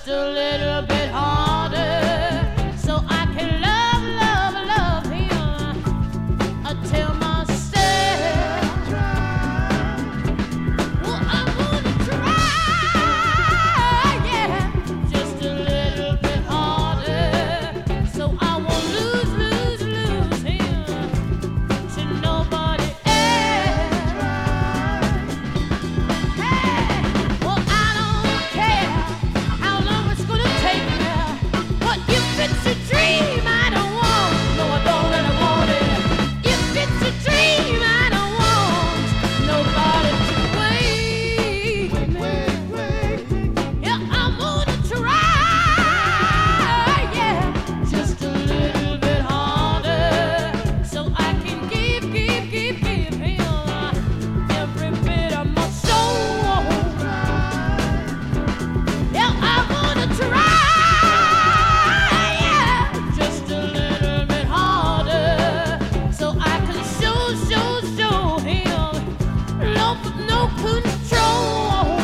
just a little bit harder, so I can love him until myself. Well, I'm gonna try, yeah, just a little bit harder, so I won't lose him to nobody else. Hey, well, I don't care how long it's gonna take me, but if it's a dream I don't want, no, I don't really want it. If it's a dream I don't want nobody to wait with me. Yeah, I'm gonna try, yeah, just a little bit harder, so I can give him every bit of my soul. Yeah, I'm gonna try, yeah, just a little bit harder, so I can show him love with no control.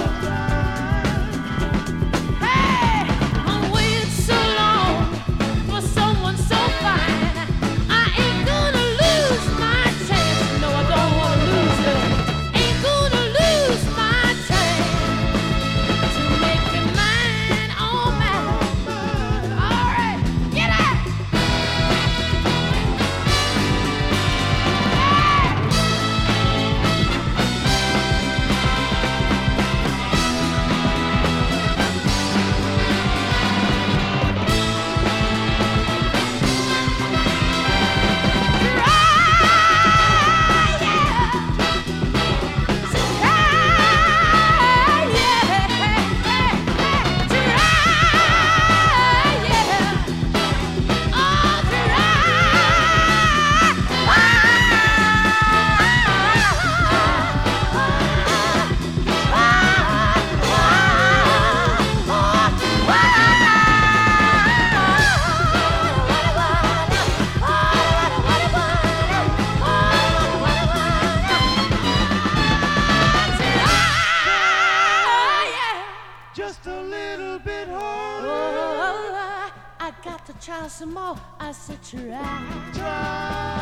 Hey, I'm waiting so long for someone so fine. I ain't gonna lose my chance. No, I don't wanna lose it. Ain't gonna lose my chance to make it mine, all mine. All right, get out. Just a little bit harder. Oh, I got to try some more. I said try. Try.